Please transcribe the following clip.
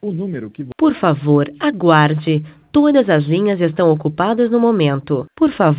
O número que Por favor, aguarde. Todas as linhas estão ocupadas no momento. Por favor.